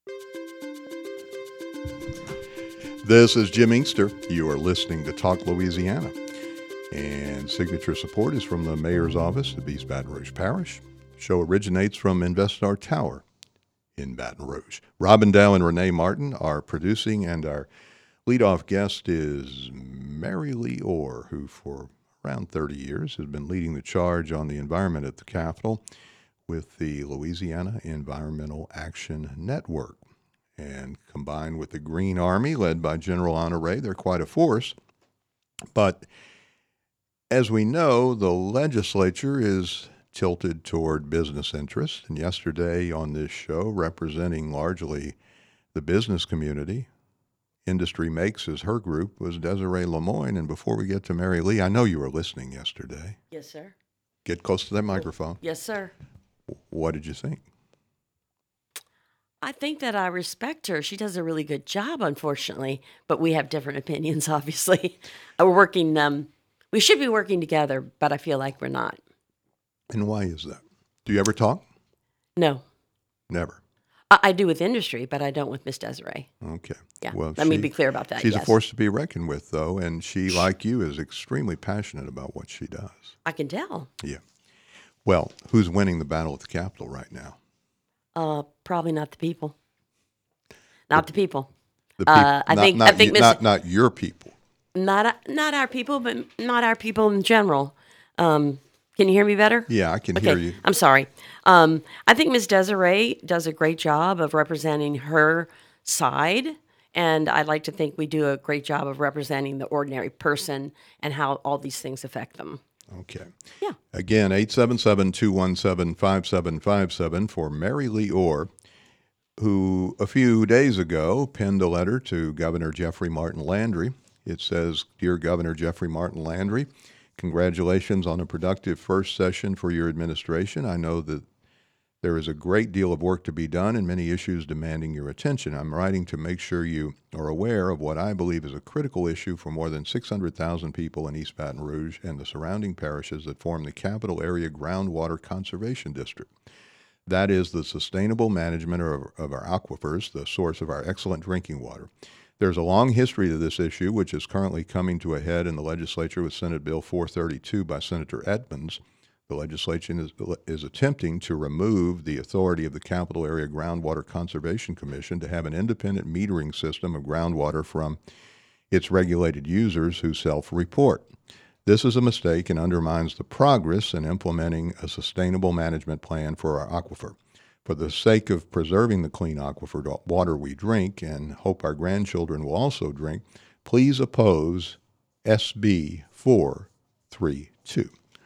This is Jim Inkster. You are listening to Talk Louisiana. And signature support is from the Mayor's Office of East Baton Rouge Parish. The show originates from InvestStar Tower in Baton Rouge. Robin Dow and Renee Martin are producing, and our leadoff guest is Mary Lee Orr, who for around 30 years has been leading the charge on the environment at the Capitol with the Louisiana Environmental Action Network. And combined with the Green Army, led by General Honore, they're quite a force. But as we know, the legislature is tilted toward business interests. And yesterday on this show, representing largely the business community, Industry Makes is her group, was Desiree Lemoyne. And before we get to Mary Lee, I know you were listening yesterday. Yes, sir. Get close to that microphone. Yes, sir. What did you think? I think that I respect her. She does a really good job, unfortunately, but we have different opinions, obviously. We're working, we should be working together, but I feel like we're not. And why is that? Do you ever talk? No. Never. I do with industry, but I don't with Miss Desiree. Okay. Yeah. Well, Let me be clear about that. She's yes. a force to be reckoned with, though, and she, like you, is extremely passionate about what she does. I can tell. Yeah. Well, who's winning the battle at the Capitol right now? Probably not the people. Not the people. The people. I think not your people. Not our people, but not our people in general. Can you hear me better? Yeah, I can hear you. I'm sorry. I think Ms. Desiree does a great job of representing her side, and I'd like to think we do a great job of representing the ordinary person and how all these things affect them. Okay. Yeah. Again, 877-217-5757 for Mary Lee Orr, who a few days ago penned a letter to Governor Jeffrey Martin Landry. It says, "Dear Governor Jeffrey Martin Landry, congratulations on a productive first session for your administration. I know that there is a great deal of work to be done and many issues demanding your attention. I'm writing to make sure you are aware of what I believe is a critical issue for more than 600,000 people in East Baton Rouge and the surrounding parishes that form the Capital Area Groundwater Conservation District. That is the sustainable management of our aquifers, the source of our excellent drinking water. There's a long history to this issue, which is currently coming to a head in the legislature with Senate Bill 432 by Senator Edmonds. The legislation is attempting to remove the authority of the Capital Area Groundwater Conservation Commission to have an independent metering system of groundwater from its regulated users who self-report. This is a mistake and undermines the progress in implementing a sustainable management plan for our aquifer. For the sake of preserving the clean aquifer water we drink and hope our grandchildren will also drink, please oppose SB 432.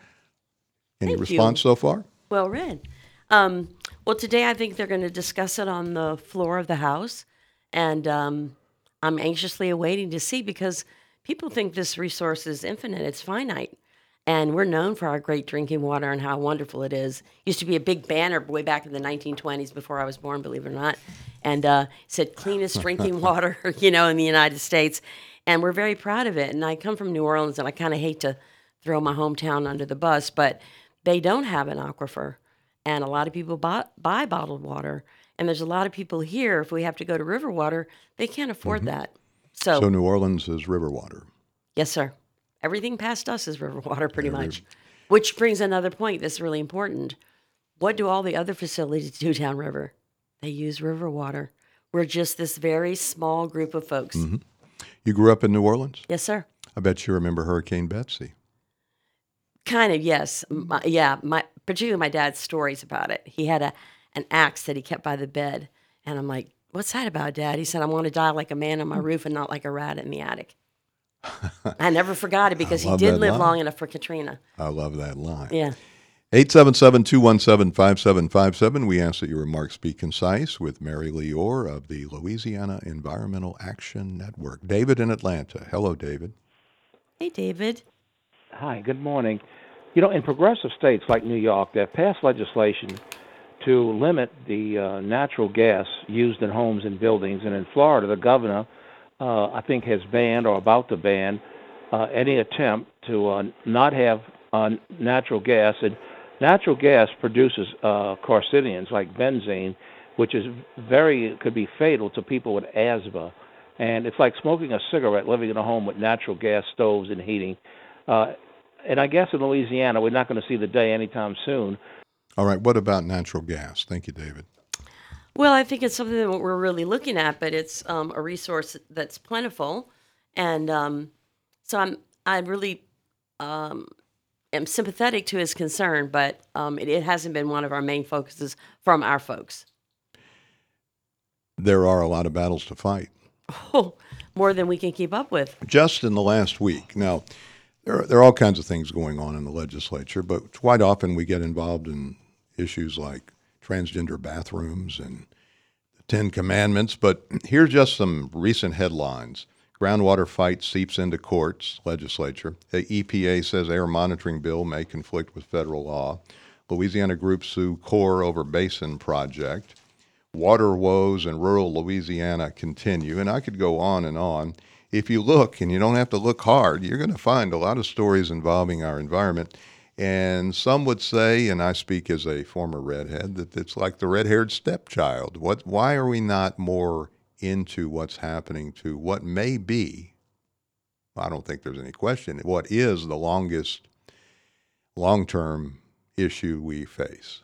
Any response so far? Well read. Well, today I think they're going to discuss it on the floor of the House, and I'm anxiously awaiting to see because people think this resource is infinite. It's finite. And we're known for our great drinking water and how wonderful it is. Used to be a big banner way back in the 1920s before I was born, believe it or not, and said cleanest drinking water, in the United States. And we're very proud of it. And I come from New Orleans, and I kind of hate to throw my hometown under the bus, but they don't have an aquifer. And a lot of people buy bottled water. And there's a lot of people here, if we have to go to river water, they can't afford that. So New Orleans is river water. Yes, sir. Everything past us is river water, pretty much. Which brings another point that's really important. What do all the other facilities do downriver? They use river water. We're just this very small group of folks. Mm-hmm. You grew up in New Orleans? Yes, sir. I bet you remember Hurricane Betsy. Kind of, yes. Particularly my dad's stories about it. He had an axe that he kept by the bed. And I'm like, what's that about, Dad? He said, I want to die like a man on my roof and not like a rat in the attic. I never forgot it because he did live long enough for Katrina. I love that line. Yeah. 877-217-5757. We ask that your remarks be concise with Mary Lee Orr of the Louisiana Environmental Action Network. David in Atlanta. Hello, David. Hey, David. Hi, good morning. In progressive states like New York, they've passed legislation to limit the natural gas used in homes and buildings. And in Florida, the governor, I think, has banned or about to ban any attempt to not have natural gas. And natural gas produces carcinogens like benzene, which is could be fatal to people with asthma. And it's like smoking a cigarette, living in a home with natural gas stoves and heating. Uh, and I guess in Louisiana, we're not going to see the day anytime soon. All right, what about natural gas? Thank you, David. Well, I think it's something that we're really looking at, but it's a resource that's plentiful, and so I really um, am sympathetic to his concern, but it hasn't been one of our main focuses from our folks. There are a lot of battles to fight. Oh, more than we can keep up with. Just in the last week. Now, there are all kinds of things going on in the legislature, but quite often we get involved in issues like transgender bathrooms and the Ten Commandments. But here's just some recent headlines. Groundwater fight seeps into courts, legislature. The EPA says air monitoring bill may conflict with federal law. Louisiana groups sue Corps over basin project. Water woes in rural Louisiana continue, and I could go on and on. If you look, and you don't have to look hard, you're going to find a lot of stories involving our environment. And some would say, and I speak as a former redhead, that it's like the red-haired stepchild. Why are we not more into what's happening to what may be, I don't think there's any question, what is the longest long-term issue we face?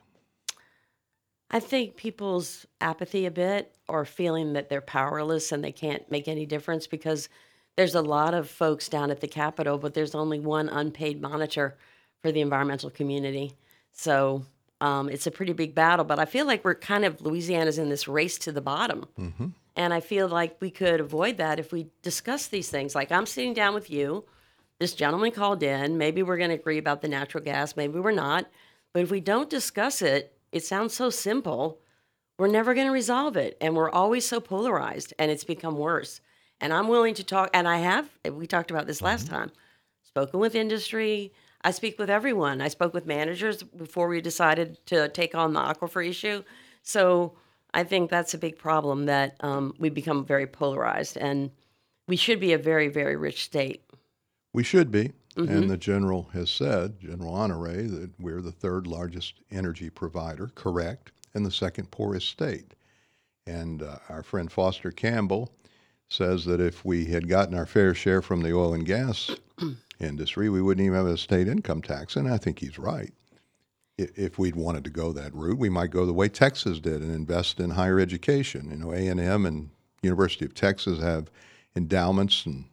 I think people's apathy a bit, or feeling that they're powerless and they can't make any difference, because there's a lot of folks down at the Capitol, but there's only one unpaid monitor for the environmental community. So it's a pretty big battle, but I feel like Louisiana's in this race to the bottom. Mm-hmm. And I feel like we could avoid that if we discuss these things. Like, I'm sitting down with you, this gentleman called in, maybe we're going to agree about the natural gas, maybe we're not. But if we don't discuss it, it sounds so simple, we're never going to resolve it. And we're always so polarized, and it's become worse. And I'm willing to talk, and we talked about this last time, spoken with industry. I speak with everyone. I spoke with managers before we decided to take on the aquifer issue. So I think that's a big problem, that we become very polarized, and we should be a very, very rich state. We should be. Mm-hmm. And the general has said, General Honore, that we're the third largest energy provider, correct, and the second poorest state. And our friend Foster Campbell says that if we had gotten our fair share from the oil and gas industry, we wouldn't even have a state income tax. And I think he's right. If we'd wanted to go that route, we might go the way Texas did and invest in higher education. You know, A&M and University of Texas have endowments and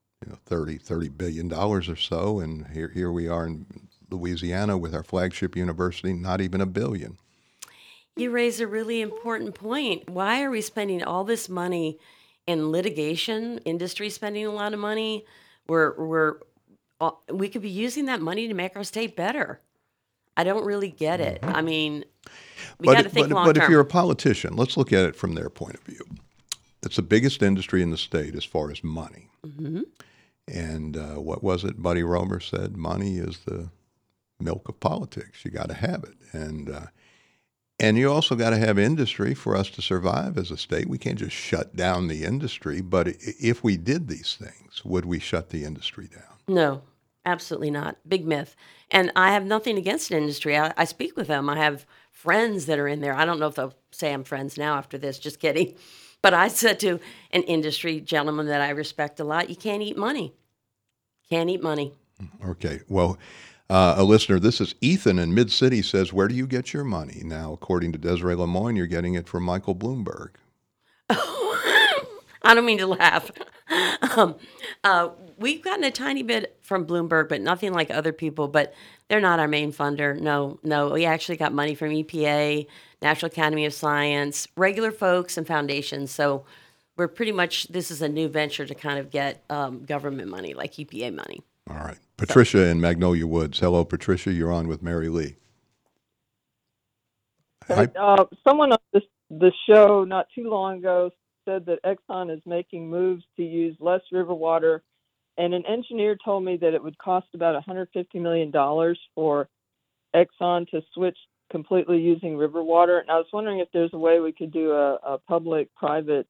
$30 billion or so, and here we are in Louisiana with our flagship university, not even $1 billion. You raise a really important point. Why are we spending all this money in litigation? Industry spending a lot of money. We could be using that money to make our state better. I don't really get it. I mean, we got to think long term. But if you're a politician, let's look at it from their point of view. It's the biggest industry in the state as far as money. Mm-hmm. And what was it Buddy Roemer said? Money is the milk of politics. You got to have it. And you also got to have industry for us to survive as a state. We can't just shut down the industry. But if we did these things, would we shut the industry down? No, absolutely not. Big myth. And I have nothing against industry. I speak with them. I have friends that are in there. I don't know if they'll say I'm friends now after this. Just kidding. But I said to an industry gentleman that I respect a lot, you can't eat money. Can't eat money. Okay. Well, a listener, this is Ethan in Mid-City, says, where do you get your money? Now, according to Desiree Lemoyne, you're getting it from Michael Bloomberg. I don't mean to laugh. We've gotten a tiny bit from Bloomberg, but nothing like other people. But they're not our main funder. No. We actually got money from EPA, National Academy of Science, regular folks, and foundations. So we're pretty much, this is a new venture to kind of get government money, like EPA money. All right. Patricia in Magnolia Woods. Hello, Patricia. You're on with Mary Lee. Someone on the show not too long ago said that Exxon is making moves to use less river water, and an engineer told me that it would cost about $150 million for Exxon to switch completely using river water. And I was wondering if there's a way we could do a public-private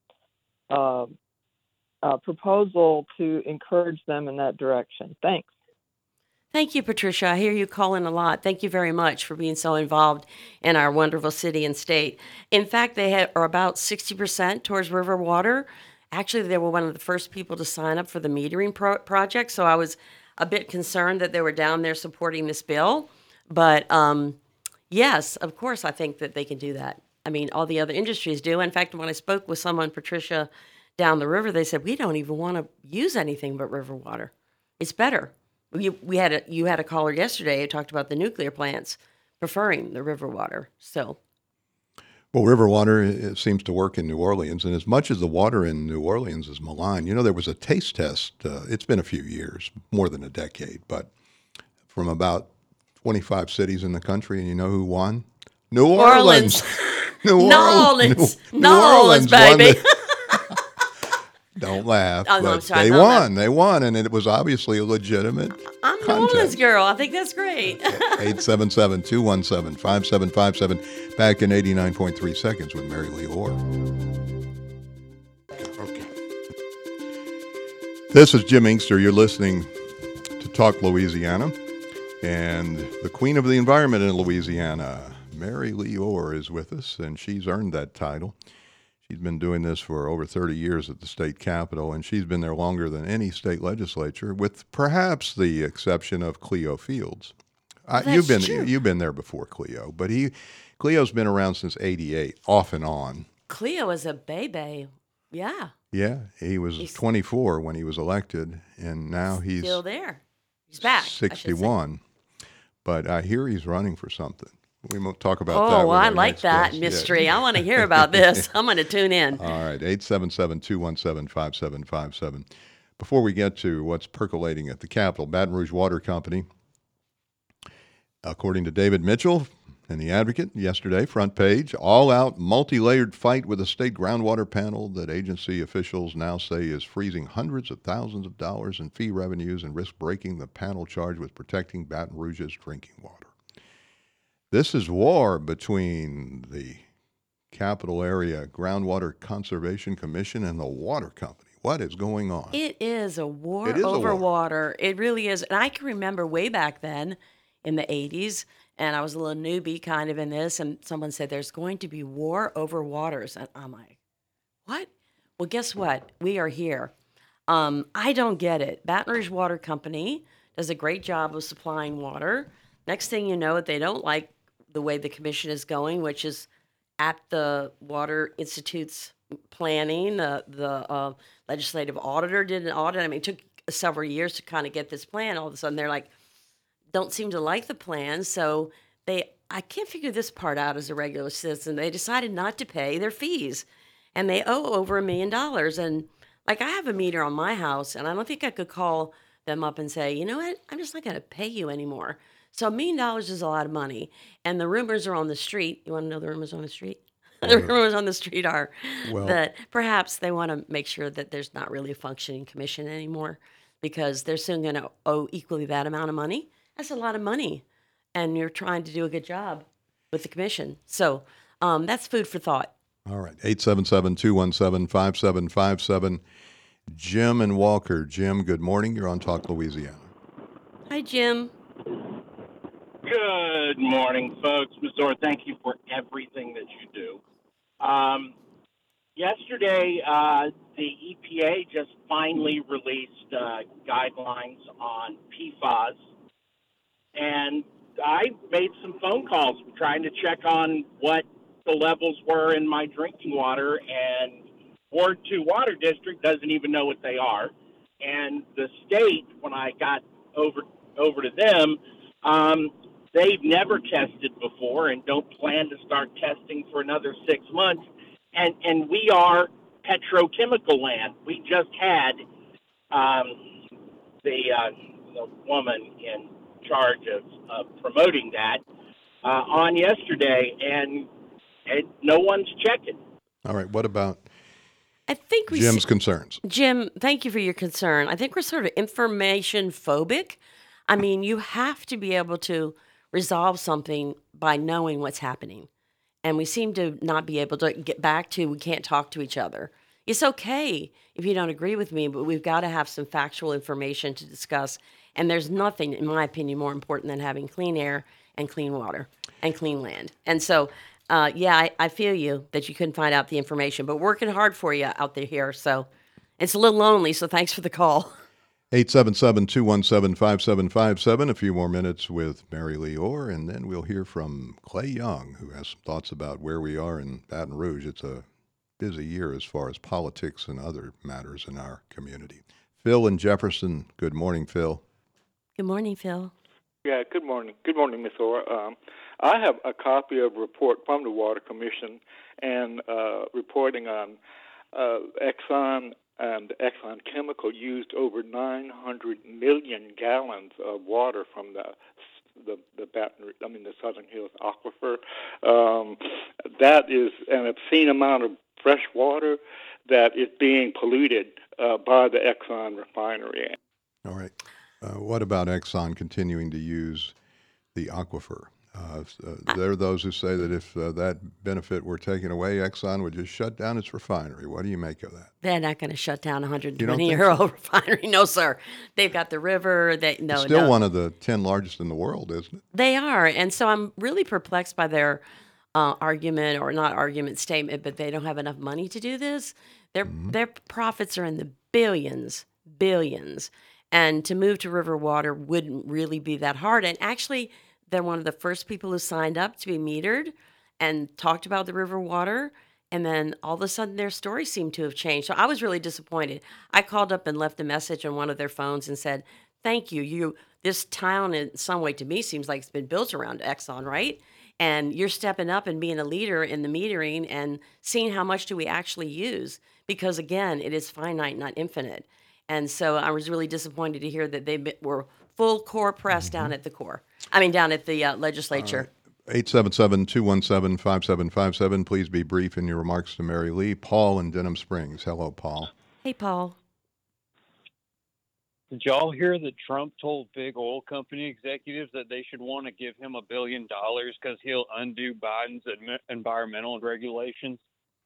proposal to encourage them in that direction. Thanks. Thank you, Patricia. I hear you calling a lot. Thank you very much for being so involved in our wonderful city and state. In fact, are about 60% towards river water. Actually, they were one of the first people to sign up for the metering project, so I was a bit concerned that they were down there supporting this bill. But yes, of course, I think that they can do that. I mean, all the other industries do. In fact, when I spoke with someone, Patricia, down the river, they said, we don't even want to use anything but river water. It's better. You had a caller yesterday who talked about the nuclear plants preferring the river water. So Well, river water it seems to work in New Orleans, and as much as the water in New Orleans is malign, there was a taste test. It's been a few years, more than a decade, but from about 25 cities in the country, and you know who won? New Orleans. New New Orleans, New Orleans won baby. Don't laugh. Oh, no, but I'm sorry, they no, won. They won, and it was obviously a legitimate I'm New contest. Orleans girl. I think that's great. 877-217-5757. Back in 89.3 seconds with Mary Lee Orr. Okay. This is Jim Inkster. You're listening to Talk Louisiana. And the queen of the environment in Louisiana, Mary Lee Orr, is with us, and she's earned that title. She's been doing this for over 30 years at the state capitol, and she's been there longer than any state legislature, with perhaps the exception of Cleo Fields. That's true. You've been there before Cleo, but Cleo's been around since '88, off and on. Cleo is a baby. Yeah. Yeah, he was 24 when he was elected, and now he's Still there. He's back. I should say. 61. But I hear he's running for something. We won't talk about that. Oh, well, with I our like next that guest. mystery. Yeah. I want to hear about this. I'm going to tune in. All right, 877-217-5757. Before we get to what's percolating at the Capitol, Baton Rouge Water Company, according to David Mitchell in The Advocate yesterday, front page, all-out, multi-layered fight with a state groundwater panel that agency officials now say is freezing hundreds of thousands of dollars in fee revenues and risk breaking the panel charged with protecting Baton Rouge's drinking water. This is war between the Capital Area Groundwater Conservation Commission and the water company. What is going on? It is a war It is a over war. water. It really is. And I can remember way back then in the 80s, and I was a little newbie kind of in this, and someone said there's going to be war over waters. And I'm like, what? Well, guess what? We are here. I don't get it. Baton Rouge Water Company does a great job of supplying water. Next thing you know, they don't like the way the commission is going, which is at the Water Institute's planning. The legislative auditor did an audit. I mean, it took several years to kind of get this plan. All of a sudden, they're like, don't seem to like the plan. So I can't figure this part out as a regular citizen. They decided not to pay their fees, and they owe over $1 million. And like, I have a meter on my house, and I don't think I could call them up and say, you know what, I'm just not going to pay you anymore. So $1 million is a lot of money. And the rumors are on the street. You want to know the rumors on the street? The rumors on the street are that perhaps they want to make sure that there's not really a functioning commission anymore, because they're soon going to owe equally that amount of money. That's a lot of money. And you're trying to do a good job with the commission. So that's food for thought. All right, 877-217-5757. Jim and Walker. Jim, good morning. You're on Talk Louisiana. Hi, Jim. Good morning, folks. Ms. Orr, thank you for everything that you do. Yesterday, the EPA just finally released guidelines on PFAS, and I made some phone calls trying to check on what the levels were in my drinking water, and Ward 2 Water District doesn't even know what they are. And the state, when I got over to them, they've never tested before and don't plan to start testing for another 6 months. And we are petrochemical land. We just had the woman in charge of promoting that on yesterday, and no one's checking. All right, what about I think we Jim's concerns? Jim, thank you for your concern. I think we're sort of information phobic. I mean, you have to be able to resolve something by knowing what's happening. And we seem to not be able to get back to, we can't talk to each other. It's okay if you don't agree with me, but we've got to have some factual information to discuss. And there's nothing, in my opinion, more important than having clean air and clean water and clean land. And so, I feel you that you couldn't find out the information, but working hard for you out there here. So it's a little lonely. So thanks for the call. 877-217-5757. A few more minutes with Mary Lee Orr, and then we'll hear from Clay Young, who has some thoughts about where we are in Baton Rouge. It's a busy year as far as politics and other matters in our community. Phil in Jefferson. Good morning, Phil. Good morning, Phil. Yeah, good morning. Good morning, Ms. Orr. I have a copy of a report from the Water Commission and reporting on Exxon and Exxon Chemical used over 900 million gallons of water from the Southern Hills aquifer. That is an obscene amount of fresh water that is being polluted by the Exxon refinery. All right. What about Exxon continuing to use the aquifer? There are those who say that if that benefit were taken away, Exxon would just shut down its refinery. What do you make of that? They're not going to shut down a You don't 120-year-old refinery. No, sir. They've got the river. It's still one of the 10 largest in the world, isn't it? They are. And so I'm really perplexed by their argument, or not argument, statement, but they don't have enough money to do this. Their profits are in the billions. And to move to river water wouldn't really be that hard. And actually, they're one of the first people who signed up to be metered and talked about the river water. And then all of a sudden their story seemed to have changed. So I was really disappointed. I called up and left a message on one of their phones and said, thank you. This town in some way to me seems like it's been built around Exxon, right? And you're stepping up and being a leader in the metering and seeing how much do we actually use. Because again, it is finite, not infinite. And so I was really disappointed to hear that they were full core press down at the legislature. 877-217-5757. Please be brief in your remarks to Mary Lee. Paul in Denham Springs. Hello, Paul. Hey, Paul. Did y'all hear that Trump told big oil company executives that they should want to give him $1 billion because he'll undo Biden's environmental regulations?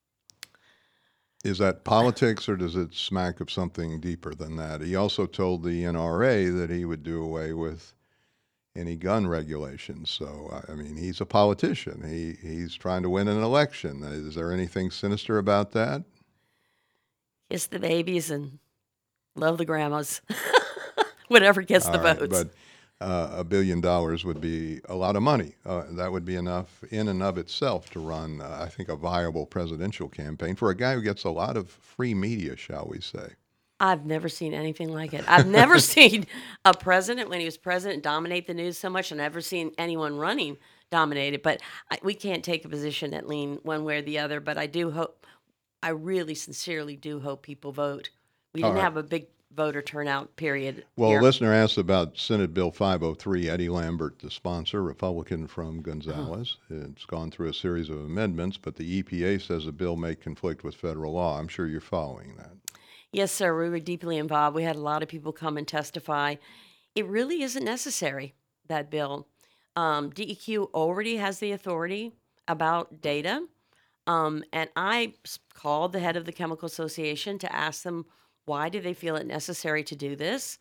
Is that politics, or does it smack of something deeper than that? He also told the NRA that he would do away with any gun regulations. So, I mean, he's a politician. He's trying to win an election. Is there anything sinister about that? Kiss the babies and love the grandmas. Whatever gets the votes. But $1 billion would be a lot of money. That would be enough in and of itself to run, I think, a viable presidential campaign for a guy who gets a lot of free media, shall we say. I've never seen anything like it. I've never seen a president, when he was president, dominate the news so much. I've never seen anyone running dominate it. But we can't take a position that lean one way or the other. But I really sincerely do hope people vote. We didn't have a big voter turnout period. Well, here. a listener asked about Senate Bill 503. Eddie Lambert, the sponsor, Republican from Gonzales. It's gone through a series of amendments, but the EPA says the bill may conflict with federal law. I'm sure you're following that. Yes, sir. We were deeply involved. We had a lot of people come and testify. It really isn't necessary, that bill. DEQ already has the authority about data. And I called the head of the Chemical Association to ask them, why do they feel it necessary to do this?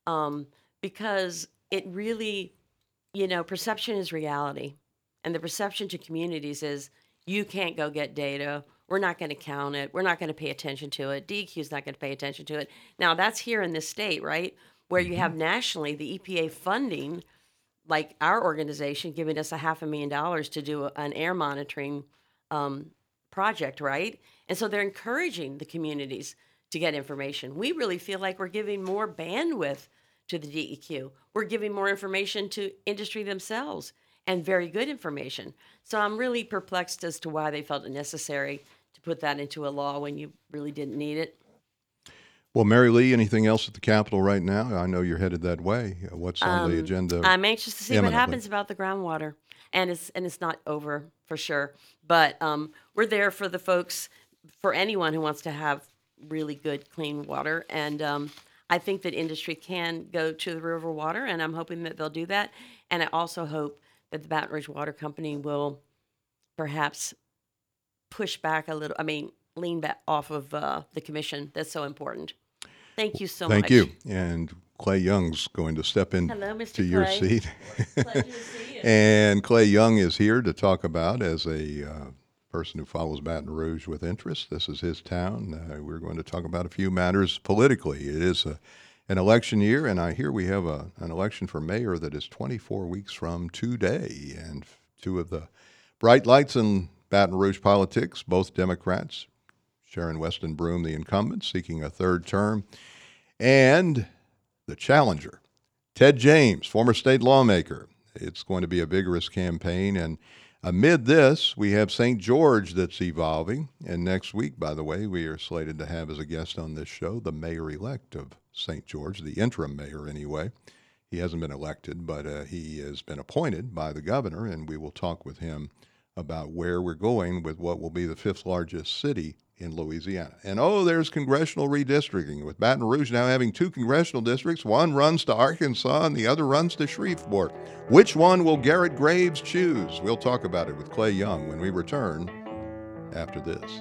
Because it really, perception is reality. And the perception to communities is, you can't go get data. We're not going to count it. We're not going to pay attention to it. DEQ is not going to pay attention to it. Now, that's here in this state, right? Where you have nationally the EPA funding, like our organization, giving us $500,000 to do an air monitoring project, right? And so they're encouraging the communities to get information. We really feel like we're giving more bandwidth to the DEQ. We're giving more information to industry themselves, and very good information. So I'm really perplexed as to why they felt it necessary to put that into a law when you really didn't need it. Well, Mary Lee, anything else at the Capitol right now? I know you're headed that way. What's on the agenda? I'm anxious to see what happens about the groundwater, and it's not over for sure. But we're there for the folks, for anyone who wants to have really good, clean water. And I think that industry can go to the river water, and I'm hoping that they'll do that. And I also hope that the Baton Rouge Water Company will perhaps push back a little, lean back off of the commission. That's so important. Thank you so much. Thank you. And Clay Young's going to step in Hello, Mr. to your Clay. seat. Pleasure to see you. And Clay Young is here to talk about, as a person who follows Baton Rouge with interest, this is his town. We're going to talk about a few matters politically. It is an election year, and I hear we have an election for mayor that is 24 weeks from today. And two of the bright lights in Baton Rouge politics, both Democrats, Sharon Weston Broome, the incumbent, seeking a third term, and the challenger, Ted James, former state lawmaker. It's going to be a vigorous campaign, and amid this, we have St. George that's evolving. And next week, by the way, we are slated to have as a guest on this show the mayor-elect of St. George, the interim mayor anyway. He hasn't been elected, but he has been appointed by the governor, and we will talk with him about where we're going with what will be the fifth largest city in Louisiana. And there's congressional redistricting, with Baton Rouge now having two congressional districts. One runs to Arkansas and the other runs to Shreveport. Which one will Garrett Graves choose? We'll talk about it with Clay Young when we return after this.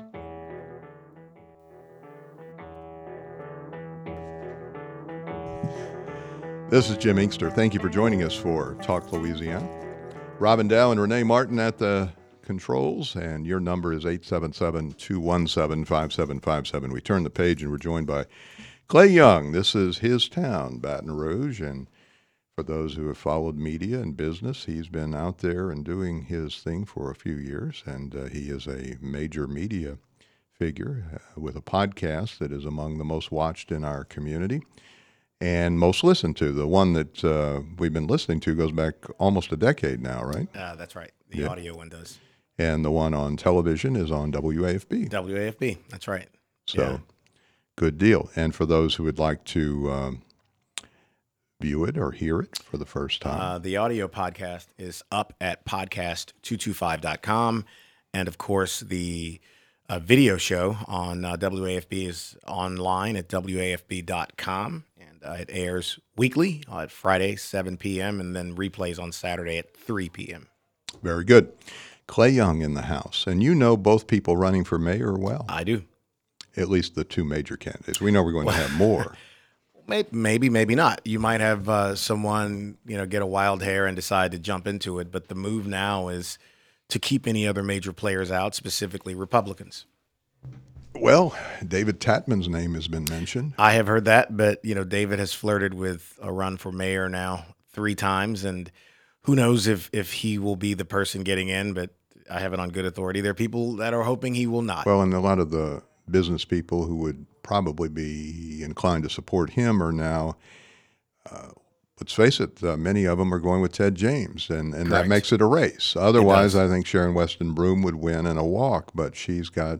This is Jim Inkster. Thank you for joining us for Talk Louisiana. Robin Dow and Renee Martin at the controls, and your number is 877-217-5757. We turn the page and we're joined by Clay Young. This is his town, Baton Rouge, and for those who have followed media and business, he's been out there and doing his thing for a few years, and he is a major media figure with a podcast that is among the most watched in our community and most listened to. The one that we've been listening to goes back almost a decade now, right? That's right. The audio one does. And the one on television is on WAFB. WAFB, that's right. So, Good deal. And for those who would like to view it or hear it for the first time, the audio podcast is up at podcast225.com. And of course, the video show on WAFB is online at WAFB.com. And it airs weekly at Friday, 7 p.m., and then replays on Saturday at 3 p.m. Very good. Clay Young in the house. And you know both people running for mayor well. I do. At least the two major candidates. We know we're going to have more. Maybe, maybe not. You might have someone, get a wild hair and decide to jump into it. But the move now is to keep any other major players out, specifically Republicans. Well, David Tatman's name has been mentioned. I have heard that, but, David has flirted with a run for mayor now 3 times, and who knows if he will be the person getting in, but I have it on good authority. There are people that are hoping he will not. Well, and a lot of the business people who would probably be inclined to support him are now, let's face it, many of them are going with Ted James, and that makes it a race. Otherwise, I think Sharon Weston Broome would win in a walk, but she's got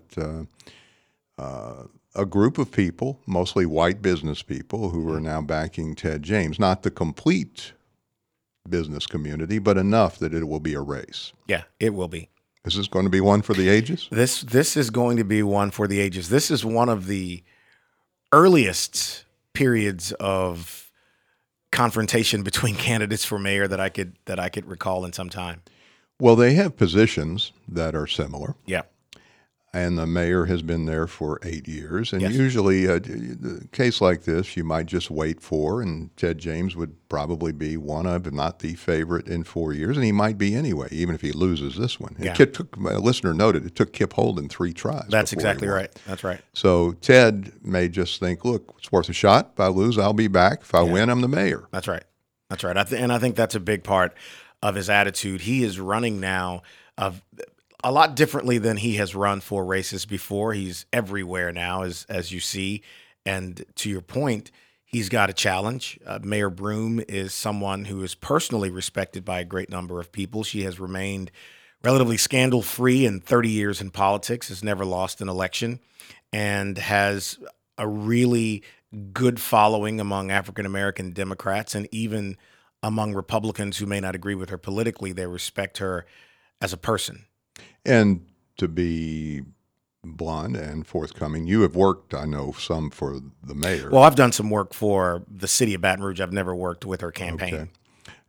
a group of people, mostly white business people, who are now backing Ted James. Not the complete business community, but enough that it will be a race. Yeah, it will be. Is this going to be one for the ages? This is going to be one for the ages. This is one of the earliest periods of confrontation between candidates for mayor that I could recall in some time. Well, they have positions that are similar. Yeah. And the mayor has been there for 8 years. And Yes. usually a case like this, you might just wait for, and Ted James would probably be one of, if not the favorite in 4 years. And he might be anyway, even if he loses this one. Yeah. It took, a listener noted, it took Kip Holden 3 tries. That's before he exactly won. right. That's right. So Ted may just think, look, it's worth a shot. If I lose, I'll be back. If I win, I'm the mayor. That's right. That's right. And I think that's a big part of his attitude. He is running now a lot differently than he has run for races before. He's everywhere now, as you see. And to your point, he's got a challenge. Mayor Broome is someone who is personally respected by a great number of people. She has remained relatively scandal-free in 30 years in politics, has never lost an election, and has a really good following among African-American Democrats, and even among Republicans who may not agree with her politically. They respect her as a person. And to be blunt and forthcoming, you have worked, I know, some for the mayor. Well, I've done some work for the city of Baton Rouge. I've never worked with her campaign. Okay.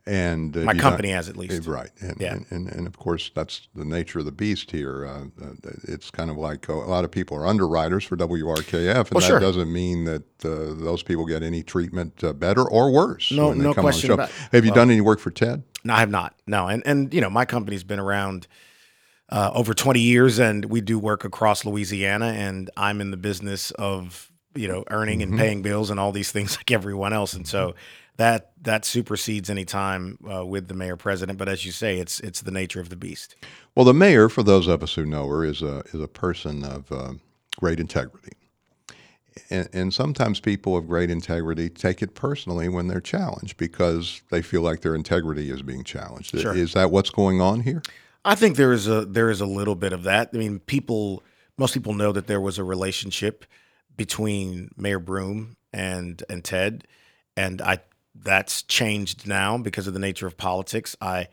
And My you company don't- has, at least. Right. And, Yeah. and of course, that's the nature of the beast here. It's kind of like a lot of people are underwriters for WRKF, and Well, that sure. doesn't mean that those people get any treatment better or worse No- when they no come on the question show. about it. Have you done any work for Ted? No, I have not. No, and my company's been around over 20 years, and we do work across Louisiana, and I'm in the business of earning and paying bills and all these things like everyone else, and so that supersedes any time with the mayor president. But as you say, it's the nature of the beast. Well, the mayor, for those of us who know her, is a person of great integrity. And sometimes people of great integrity take it personally when they're challenged because they feel like their integrity is being challenged. Sure. Is that what's going on here? I think there is a little bit of that. I mean, most people know that there was a relationship between Mayor Broome and Ted, and that's changed now because of the nature of politics.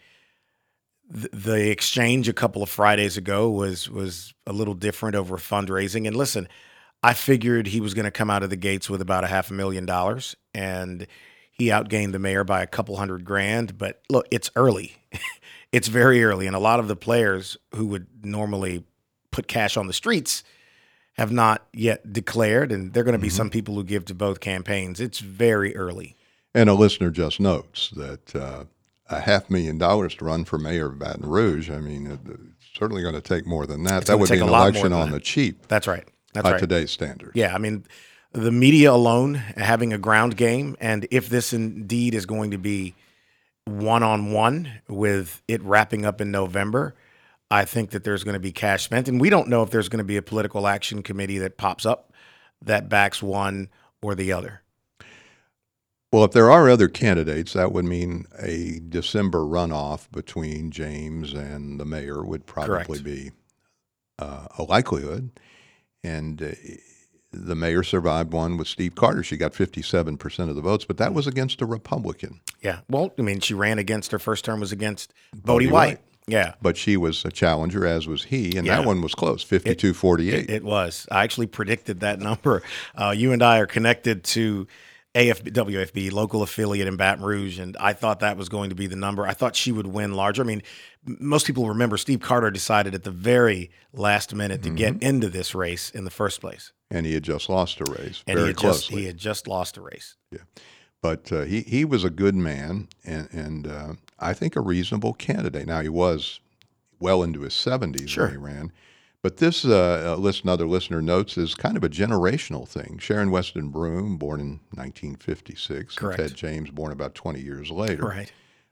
The exchange a couple of Fridays ago was a little different over fundraising. And listen, I figured he was going to come out of the gates with about $500,000, and he outgained the mayor by a couple $100,000. But look, it's early. It's very early, and a lot of the players who would normally put cash on the streets have not yet declared, and there are going to be some people who give to both campaigns. It's very early. And a listener just notes that $500,000 to run for mayor of Baton Rouge, I mean, it's certainly going to take more than that. It's That gonna would be take an a lot more election than on that. the cheap That's right. That's by right. today's standards. Yeah, I mean, the media alone having a ground game, and if this indeed is going to be one-on-one with it wrapping up in November, I think that there's going to be cash spent. And we don't know if there's going to be a political action committee that pops up that backs one or the other. Well, if there are other candidates, that would mean a December runoff between James and the mayor would probably Correct. be a likelihood. And the mayor survived one with Steve Carter. She got 57% of the votes, but that was against a Republican. Yeah. Well, I mean, she ran against, her first term was against Bodie Bodie White. White. Yeah. But she was a challenger, as was he, and Yeah. that one was close, 52-48. It was. I actually predicted that number. You and I are connected to WFB, local affiliate in Baton Rouge, and I thought that was going to be the number. I thought she would win larger. I mean, most people remember Steve Carter decided at the very last minute to get into this race in the first place. And he had just lost a race And very closely. he had just lost a race. But he was a good man and I think a reasonable candidate. Now, he was well into his 70s Sure. when he ran. But this, another listener notes, is kind of a generational thing. Sharon Weston Broome, born in 1956. Correct. Ted James, born about 20 years later. Right.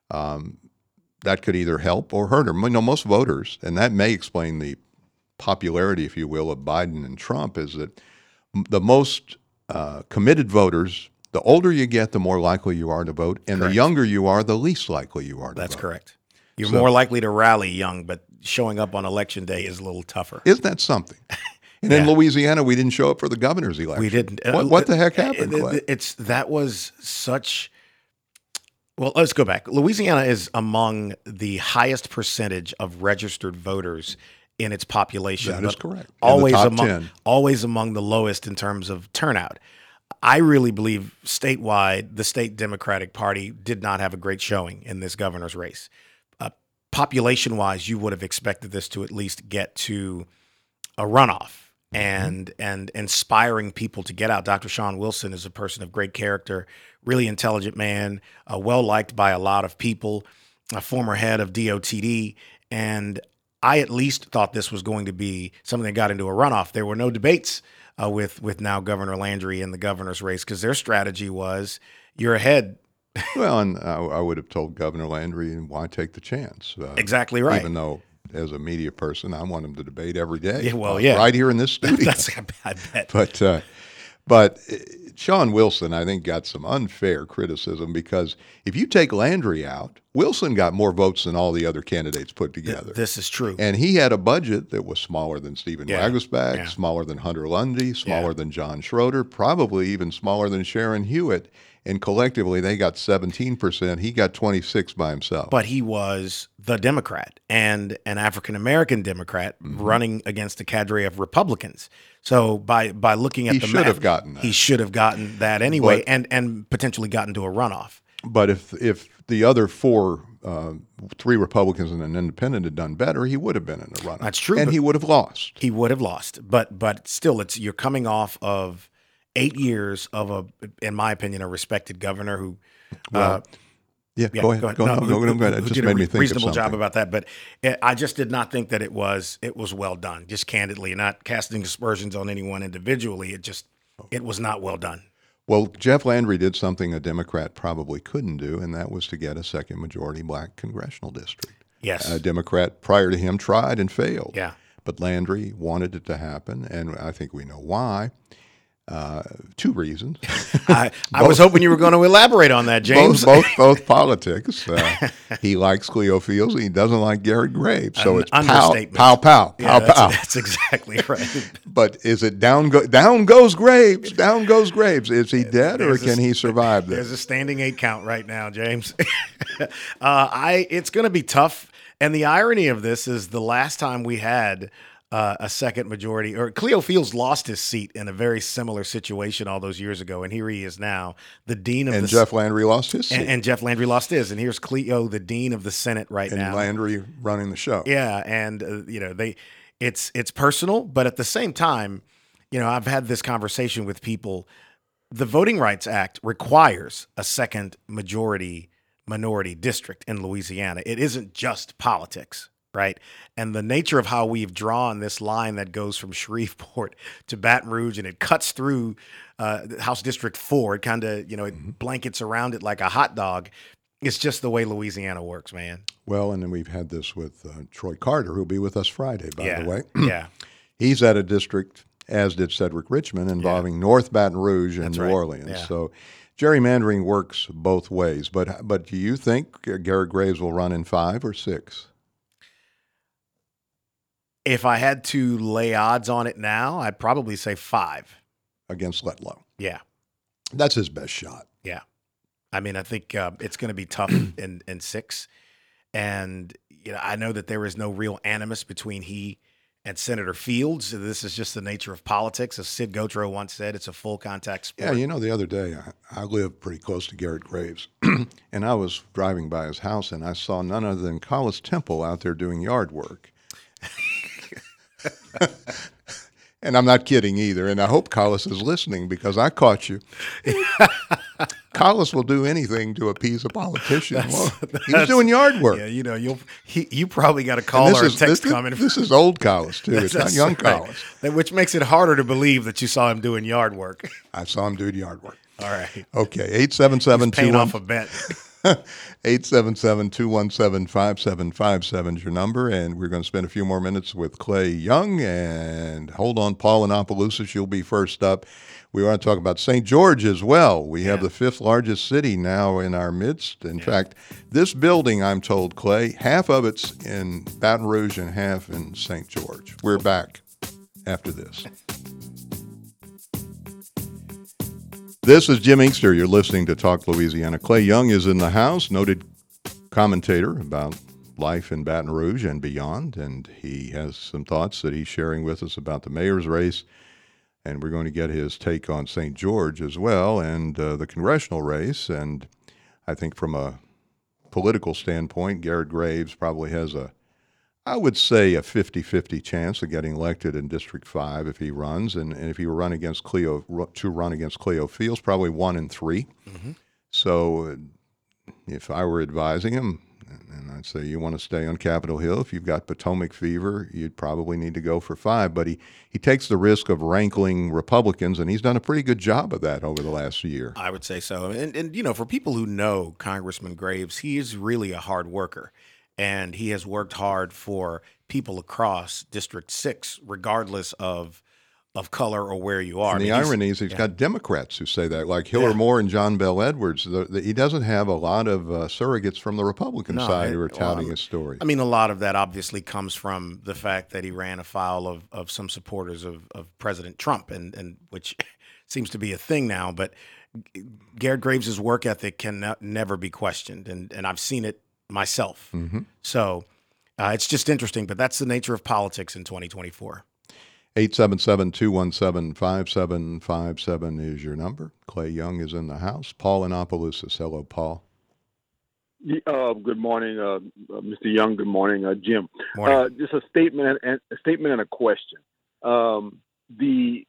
That could either help or hurt him. You know, most voters, and that may explain the popularity, if you will, of Biden and Trump, is that the most committed voters, the older you get, the more likely you are to vote, and Correct. the younger you are, the least likely you are to That's vote. correct. You're So- more likely to rally young, but showing up on election day is a little tougher. Isn't that something? And in Yeah. Louisiana, we didn't show up for the governor's election. We didn't. What the heck happened, Clay? That was such. Well, let's go back. Louisiana is among the highest percentage of registered voters in its population. That is but correct. In the Always top among 10. always among the lowest in terms of turnout. I really believe statewide, the state Democratic Party did not have a great showing in this governor's race. Population-wise, you would have expected this to at least get to a runoff and inspiring people to get out. Dr. Sean Wilson is a person of great character, really intelligent man, well-liked by a lot of people, a former head of DOTD, and I at least thought this was going to be something that got into a runoff. There were no debates with now Governor Landry in the governor's race because their strategy was, you're ahead. Well, and I would have told Governor Landry, why take the chance? Exactly right. Even though, as a media person, I want him to debate every day. Yeah, well, yeah. Right here in this studio. I bet. But Sean Wilson, I think, got some unfair criticism because if you take Landry out, Wilson got more votes than all the other candidates put together. This is true. And he had a budget that was smaller than Stephen Yeah, Wagersbach, yeah. smaller than Hunter Lundy, smaller than John Schroeder, probably even smaller than Sharon Hewitt. And collectively, they got 17%. He got 26 by himself. But he was the Democrat and an African-American Democrat running against a cadre of Republicans. So by looking at He the should map, have gotten that. He should have gotten that anyway But- and potentially gotten to a runoff. But if the other four, 3 Republicans and an independent had done better, he would have been in the runoff. That's true, and but- he would have lost. He would have lost, but still, you're coming off of 8 years of in my opinion, a respected governor who. Yeah, go ahead. Go ahead. It Who just did made a me think reasonable of job something. about that, but I just did not think that it was well done. Just candidly, not casting aspersions on anyone individually. It was not well done. Well, Jeff Landry did something a Democrat probably couldn't do, and that was to get a second majority black congressional district. Yes. A Democrat prior to him tried and failed. Yeah. But Landry wanted it to happen, and I think we know why. 2 reasons. I was hoping you were going to elaborate on that, James. Both politics. He likes Cleo Fields, and he doesn't like Garrett Graves. So it's understatement. pow, pow, Yeah, pow. that's exactly right. But is it down goes Graves? Down goes Graves. Is he dead, or can he survive There's this? a standing 8 count right now, James. It's going to be tough. And the irony of this is the last time we had a second majority, or Cleo Fields lost his seat in a very similar situation all those years ago, and here he is now, the dean of And the Jeff Landry lost his seat. and Jeff Landry lost his, and here's Cleo, the dean of the Senate right And now. Landry running the show. Yeah, and it's personal, but at the same time, I've had this conversation with people. The Voting Rights Act requires a second minority district in Louisiana. It isn't just politics, right? And the nature of how we've drawn this line that goes from Shreveport to Baton Rouge, and it cuts through House District 4, it kind of, it blankets around it like a hot dog. It's just the way Louisiana works, man. Well, and then we've had this with Troy Carter, who'll be with us Friday, by the way. Yeah. He's at a district, as did Cedric Richmond, involving North Baton Rouge and That's New right. Orleans. Yeah. So gerrymandering works both ways. But do you think Garrett Graves will run in 5 or 6? If I had to lay odds on it now, I'd probably say 5. Against Letlow? Yeah. That's his best shot. Yeah. I mean, I think it's going to be tough in 6. And, I know that there is no real animus between he and Senator Fields. This is just the nature of politics. As Sid Gautreaux once said, it's a full contact sport. Yeah, the other day, I live pretty close to Garrett Graves, and I was driving by his house, and I saw none other than Collis Temple out there doing yard work. And I'm not kidding either, and I hope Collis is listening because I caught you. Collis will do anything to appease a politician. He's doing yard work. Yeah, you probably got a call or a text coming. This is old Collis, too. It's not young Collis. Which makes it harder to believe that you saw him doing yard work. I saw him doing yard work. All right. Okay, 877-21... Paying off a bet. 877-217-5757 is your number, and we're going to spend a few more minutes with Clay Young. And hold on, Paul in Opelousas, you'll be first up. We want to talk about St. George as well. We have the 5th largest city now in our midst. In fact, this building, I'm told, Clay, half of it's in Baton Rouge and half in St. George. We're back after this. This is Jim Inkster. You're listening to Talk Louisiana. Clay Young is in the house, noted commentator about life in Baton Rouge and beyond, and he has some thoughts that he's sharing with us about the mayor's race, and we're going to get his take on St. George as well, and the congressional race. And I think from a political standpoint, Garrett Graves probably has I would say a 50-50 chance of getting elected in District 5 if he runs, and if he were to run against Cleo Fields, probably 1 in 3. Mm-hmm. So if I were advising him, and I'd say you want to stay on Capitol Hill, if you've got Potomac fever, you'd probably need to go for 5. But he takes the risk of rankling Republicans, and he's done a pretty good job of that over the last year. I would say so. And for people who know Congressman Graves, he is really a hard worker. And he has worked hard for people across District 6, regardless of color or where you are. And the irony is he's got Democrats who say that, like Hiller Moore and John Bell Edwards. He doesn't have a lot of surrogates from the Republican side who are touting his story. I mean, a lot of that obviously comes from the fact that he ran afoul of some supporters of President Trump, and which seems to be a thing now. But Garrett Graves' work ethic can never be questioned, and I've seen it myself. Mm-hmm. So it's just interesting, but that's the nature of politics in 2024. 877-217-5757 is your number. Clay Young is in the house. Paul in Opelousas. Hello, Paul. Good morning, Mr. Young. Good morning, Jim. Morning. Just a statement and a question. The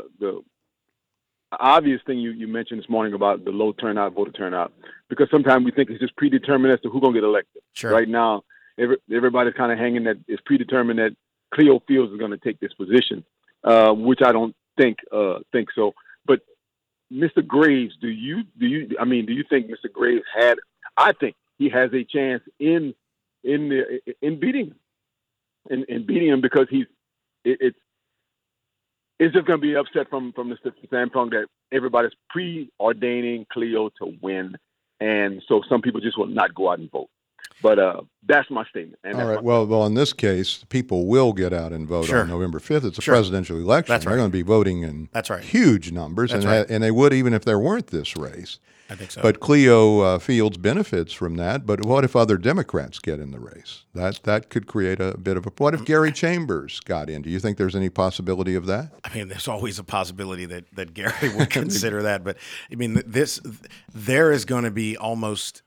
obvious thing you mentioned this morning about the low turnout, voter turnout, because sometimes we think it's just predetermined as to who's going to get elected. Sure. Right now, everybody's kind of hanging that it's predetermined that Cleo Fields is going to take this position, which I don't think so. But Mr. Graves, do you think Mr. Graves had? I think he has a chance in beating him because it's just going to be upset from the standpoint that everybody's preordaining Cleo to win, and so some people just will not go out and vote. But that's my statement. And All that's right. Well, in this case, people will get out and vote Sure. on November 5th. It's a Sure. presidential election. That's They're right. going to be voting in That's right. huge numbers, That's and right. and they would even if there weren't this race. I think so. But Cleo Fields benefits from that. But what if other Democrats get in the race? That could create a bit of a. What if Gary Chambers got in? Do you think there's any possibility of that? I mean, there's always a possibility that Gary would consider that. But I mean, there is going to be almost.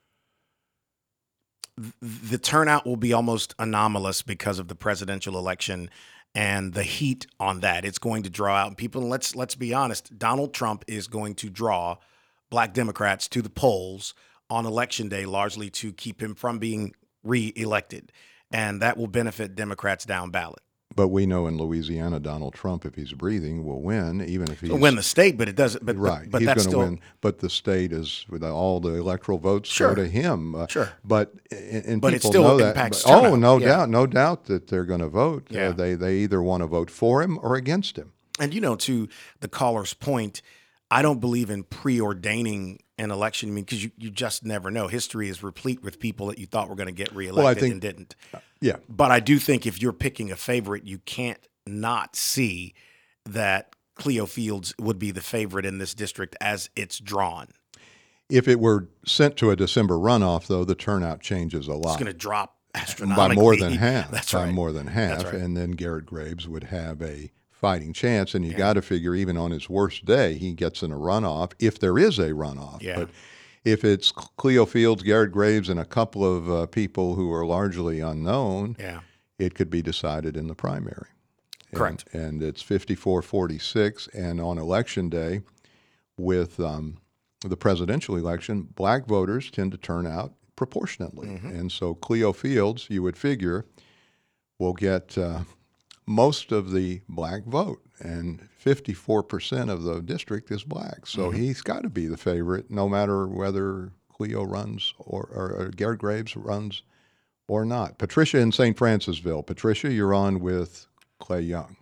The turnout will be almost anomalous because of the presidential election and the heat on that. It's going to draw out people. And let's be honest, Donald Trump is going to draw Black Democrats to the polls on Election Day, largely to keep him from being reelected. And that will benefit Democrats down ballot. But we know in Louisiana, Donald Trump, if he's breathing, will win, even if he's He'll win the state, but it doesn't. But right. But he's that's going to still win. But the state is with all the electoral votes Sure. go to him. Sure. But and But it people still know that. impacts But, turnout. no doubt that they're going to vote. Yeah. They either want to vote for him or against him. And, to the caller's point, I don't believe in preordaining an election. I mean, because you just never know. History is replete with people that you thought were going to get reelected and didn't. Yeah. But I do think if you're picking a favorite, you can't not see that Cleo Fields would be the favorite in this district as it's drawn. If it were sent to a December runoff, though, the turnout changes a lot. It's going to drop astronomically. By more than half. That's by right. more than half. That's right. And then Garrett Graves would have a fighting chance. And you got to figure even on his worst day, he gets in a runoff, if there is a runoff. Yeah. But if it's Cleo Fields, Garrett Graves, and a couple of people who are largely unknown, it could be decided in the primary. Correct. And it's 54-46. And on Election Day, with the presidential election, Black voters tend to turn out proportionately. Mm-hmm. And so Cleo Fields, you would figure, will get most of the Black vote. And 54% of the district is Black. So he's got to be the favorite, no matter whether Cleo runs or Garrett Graves runs or not. Patricia in St. Francisville. Patricia, you're on with Clay Young.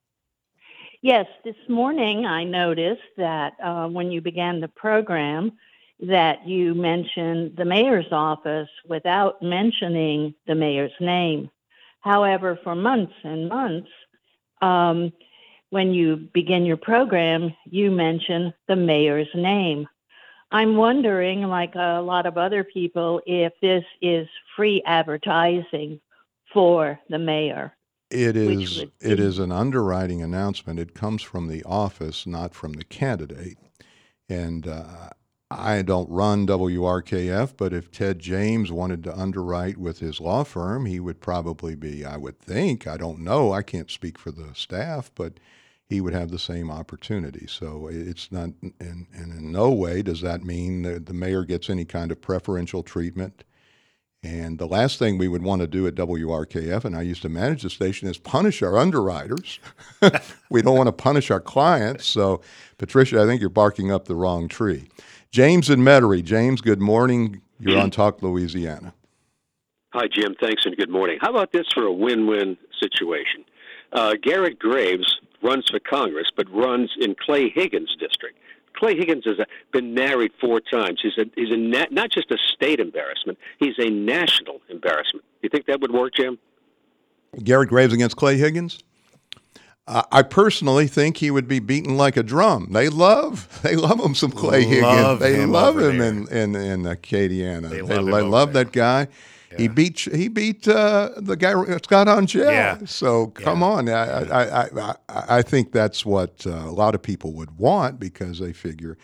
Yes, this morning I noticed that when you began the program that you mentioned the mayor's office without mentioning the mayor's name. However, for months and months, when you begin your program, you mention the mayor's name. I'm wondering, like a lot of other people, if this is free advertising for the mayor. It is an underwriting announcement. It comes from the office, not from the candidate. And I don't run WRKF, but if Ted James wanted to underwrite with his law firm, he would probably be, I would think, I don't know, I can't speak for the staff, but he would have the same opportunity. So it's not, and in no way does that mean that the mayor gets any kind of preferential treatment. And the last thing we would want to do at WRKF, and I used to manage the station, is punish our underwriters. We don't want to punish our clients. So, Patricia, I think you're barking up the wrong tree. James in Metairie. James, good morning. You're on Talk Louisiana. Hi, Jim. Thanks and good morning. How about this for a win-win situation? Garrett Graves runs for Congress, but runs in Clay Higgins' district. Clay Higgins has been married 4 times. He's not just a state embarrassment, he's a national embarrassment. You think that would work, Jim? Garrett Graves against Clay Higgins? I personally think he would be beaten like a drum. They love him some Clay Higgins. They love him in Acadiana. They love that guy. Yeah. He beat the guy Scott Angel. Yeah. So come on, I think that's what a lot of people would want because they figure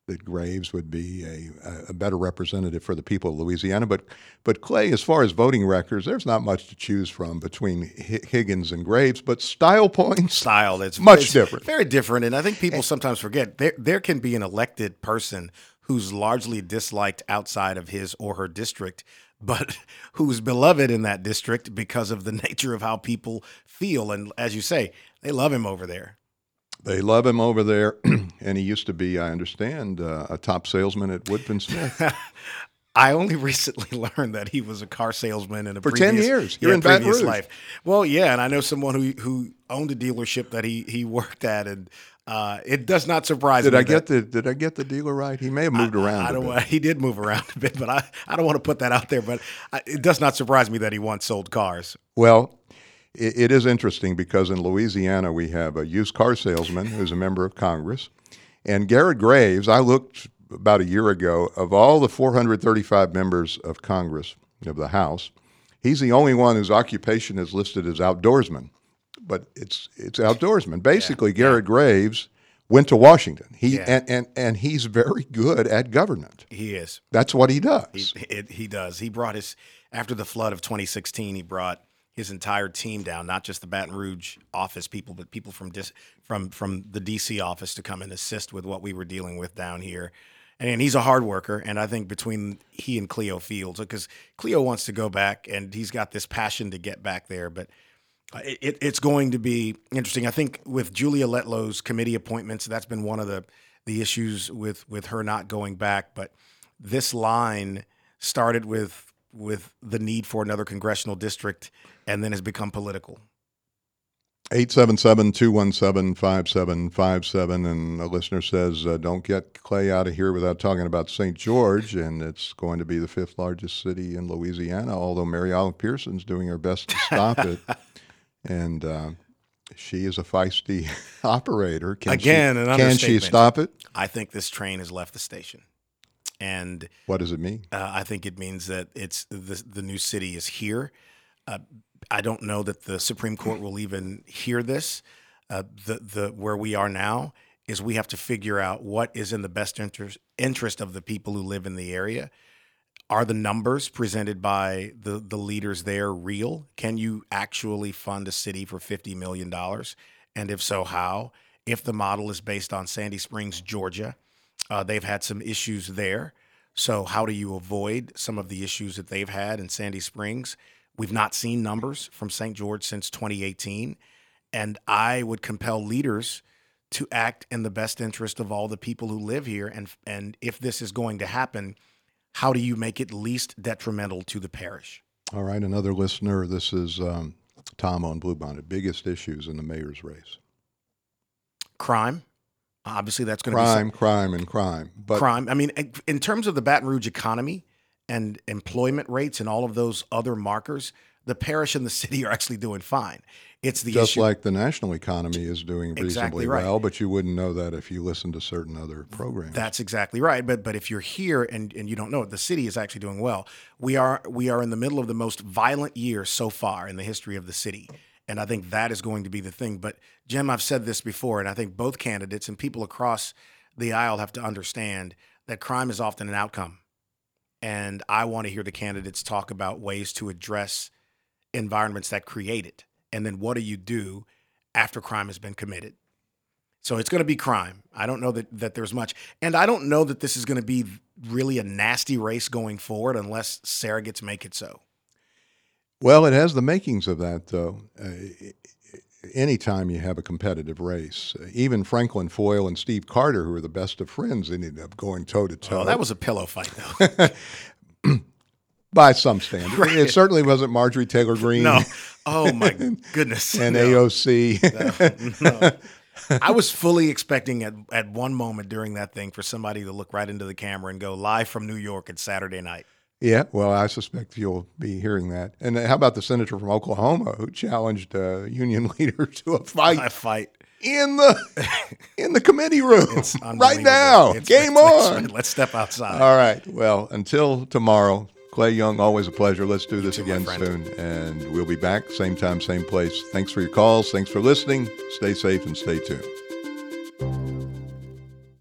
that Graves would be a better representative for the people of Louisiana. But Clay, as far as voting records, there's not much to choose from between Higgins and Graves. But style points, it's much different. Very different. And I think people sometimes forget there can be an elected person who's largely disliked outside of his or her district, but who's beloved in that district because of the nature of how people feel. And as you say, they love him over there. They love him over there, and he used to be, I understand, a top salesman at Woodfin Smith. I only recently learned that he was a car salesman in a for previous, 10 years. You're in Baton previous Rouge. life. Well, yeah, and I know someone who owned a dealership that he worked at, and it does not surprise me. Did I get the dealer right? He may have moved around. He did move around a bit, but I don't want to put that out there. But it does not surprise me that he once sold cars. Well, it is interesting because in Louisiana we have a used car salesman who's a member of Congress, and Garrett Graves. I looked about a year ago, of all the 435 members of Congress of the House, he's the only one whose occupation is listed as outdoorsman. But it's outdoorsman. Basically, Garrett Graves went to Washington. And he's very good at government. He is. That's what he does. He does. He brought after the flood of 2016, he brought his entire team down, not just the Baton Rouge office people, but people from the D.C. office to come and assist with what we were dealing with down here. And he's a hard worker, and I think between he and Cleo Fields, because Cleo wants to go back, and he's got this passion to get back there, but it's going to be interesting. I think with Julia Letlow's committee appointments, that's been one of the issues with her not going back, but this line started with the need for another congressional district and then has become political. 877-217-5757, and a listener says, don't get Clay out of here without talking about St. George, and it's going to be the 5th largest city in Louisiana, although Mary Olive Pearson's doing her best to stop it. And she is a feisty operator. Can she stop it? I think this train has left the station. And what does it mean? I think it means that it's the new city is here. I don't know that the Supreme Court will even hear this. Where we are now is we have to figure out what is in the best interest of the people who live in the area. Are the numbers presented by the leaders there real? Can you actually fund a city for $50 million? And if so, how? If the model is based on Sandy Springs, Georgia, they've had some issues there. So how do you avoid some of the issues that they've had in Sandy Springs? We've not seen numbers from St. George since 2018. And I would compel leaders to act in the best interest of all the people who live here. And if this is going to happen, how do you make it least detrimental to the parish? All right, another listener. This is Tom on Bluebonnet. Biggest issues in the mayor's race? Crime. Obviously, that's going to be crime. But crime. I mean, in terms of the Baton Rouge economy and employment rates and all of those other markers, the parish and the city are actually doing fine. It's the just issue. Like the national economy is doing reasonably Exactly right. well, but you wouldn't know that if you listened to certain other programs. That's exactly right. But if you're here and you don't know it, the city is actually doing well. We are in the middle of the most violent year so far in the history of the city. And I think that is going to be the thing. But Jim, I've said this before, and I think both candidates and people across the aisle have to understand that crime is often an outcome. And I want to hear the candidates talk about ways to address environments that create it. And then what do you do after crime has been committed? So it's going to be crime. I don't know that there's much. And I don't know that this is going to be really a nasty race going forward unless surrogates make it so. Well, it has the makings of that, though. Anytime you have a competitive race, even Franklin Foyle and Steve Carter, who are the best of friends, ended up going toe-to-toe. Oh, that was a pillow fight, though. By some standard. Right. It certainly wasn't Marjorie Taylor Greene. No. Oh, my goodness. And AOC. No. I was fully expecting at one moment during that thing for somebody to look right into the camera and go, live from New York, it's Saturday night. Yeah, well, I suspect you'll be hearing that. And how about the senator from Oklahoma who challenged a union leader to a fight in the committee room right now? Game on. Let's step outside. All right. Well, until tomorrow, Clay Young, always a pleasure. Let's do this again soon. And we'll be back, same time, same place. Thanks for your calls. Thanks for listening. Stay safe and stay tuned.